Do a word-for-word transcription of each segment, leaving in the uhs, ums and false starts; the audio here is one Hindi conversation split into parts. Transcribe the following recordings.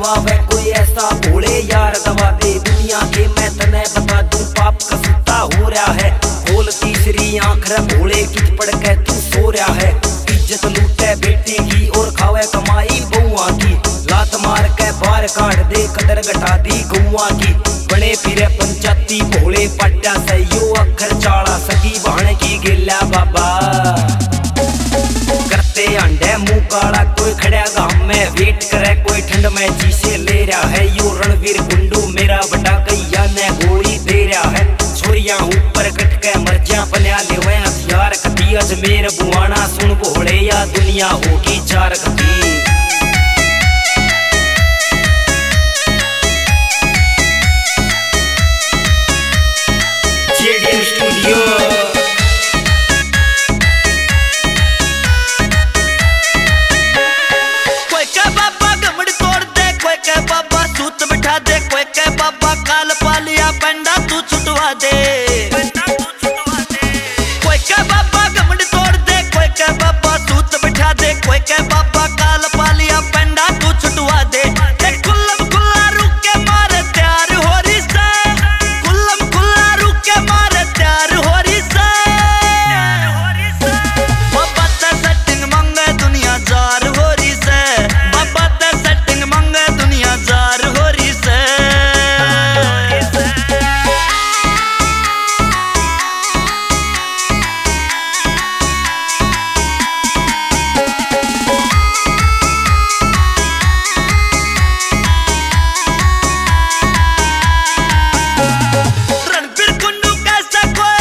दबावे कोई ऐसा भोले यार दबा दे दुनिया के। मैं तने बता दूं पाप का सुता हो रहा है। खोल तीसरी आंख रे भोले किच पड़ के तू सो रहा है। इज्जत लूटे बेटी की और खावे कमाई बउआ की। लात मार के बाहर काट दे कदर घटा दी गौआ की। बने फिरे पंचायती भोले पट्टा से यो अखर चाड़ा सगी बहन की गिल्ला बाबा। करते अंडे मुंह काला कोई खड़ा गांव में वेट करे कोई ठंड में जीसे ले रहा है। यो रणवीर गुंडू मेरा बड़ा कैया ने गोली दे रहा है। छोरिया ऊपर कट के मर जा बना ले हथियार कती अजमेर बुआना सुन भोले या दुनिया होगी चार कती।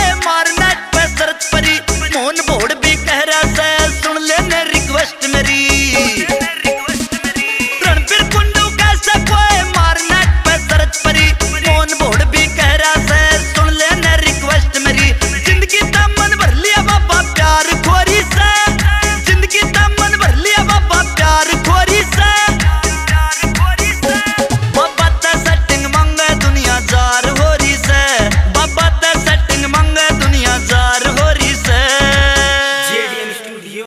मोहन भोड़ भी कह रहा से सुन लेने रिक्वेस्ट मेरी।